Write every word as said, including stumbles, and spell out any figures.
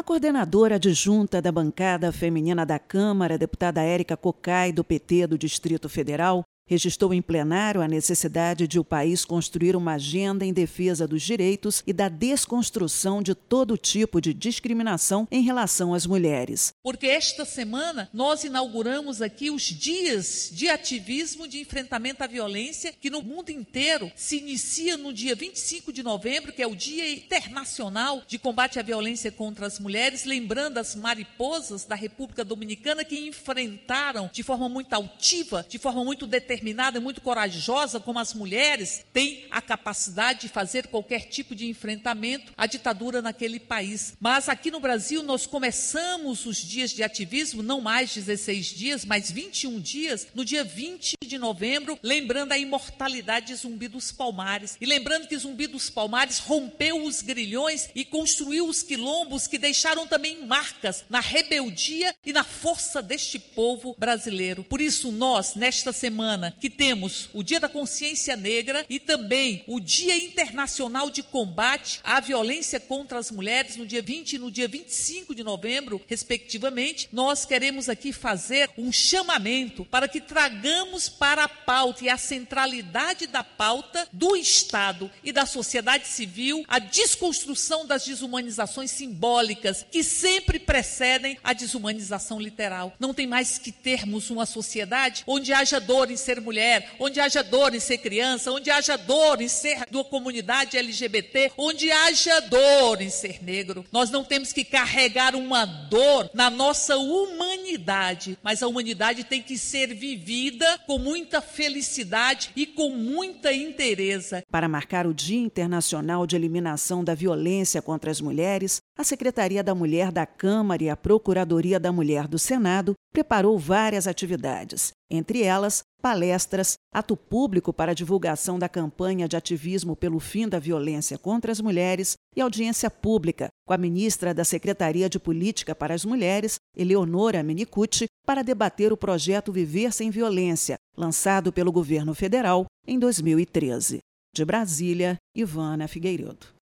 A coordenadora adjunta da bancada feminina da Câmara, deputada Érica Cocai, do P T do Distrito Federal, registrou em plenário a necessidade de o país construir uma agenda em defesa dos direitos e da desconstrução de todo tipo de discriminação em relação às mulheres. Porque esta semana nós inauguramos aqui os dias de ativismo de enfrentamento à violência, que no mundo inteiro se inicia no dia vinte e cinco de novembro, que é o Dia Internacional de Combate à Violência contra as Mulheres, lembrando as mariposas da República Dominicana que enfrentaram de forma muito altiva, de forma muito determinada, determinada e muito corajosa, como as mulheres têm a capacidade de fazer qualquer tipo de enfrentamento à ditadura naquele país. Mas aqui no Brasil nós começamos os dias de ativismo, não mais dezesseis dias, mas vinte e um dias, no dia vinte de novembro, lembrando a imortalidade de Zumbi dos Palmares. E lembrando que Zumbi dos Palmares rompeu os grilhões e construiu os quilombos que deixaram também marcas na rebeldia e na força deste povo brasileiro. Por isso nós, nesta semana, que temos o Dia da Consciência Negra e também o Dia Internacional de Combate à Violência contra as Mulheres, no dia vinte e no dia vinte e cinco de novembro, respectivamente, nós queremos aqui fazer um chamamento para que tragamos para a pauta e a centralidade da pauta do Estado e da sociedade civil a desconstrução das desumanizações simbólicas que sempre precedem a desumanização literal. Não tem mais que termos uma sociedade onde haja dor em ser mulher, onde haja dor em ser criança, onde haja dor em ser da comunidade L G B T, onde haja dor em ser negro. Nós não temos que carregar uma dor na nossa humanidade, mas a humanidade tem que ser vivida com muita felicidade e com muita inteireza. Para marcar o Dia Internacional de Eliminação da Violência contra as Mulheres, a Secretaria da Mulher da Câmara e a Procuradoria da Mulher do Senado preparou várias atividades, entre elas palestras, ato público para divulgação da campanha de ativismo pelo fim da violência contra as mulheres e audiência pública com a ministra da Secretaria de Política para as Mulheres, Eleonora Menicucci, para debater o projeto Viver Sem Violência, lançado pelo governo federal em dois mil e treze. De Brasília, Ivana Figueiredo.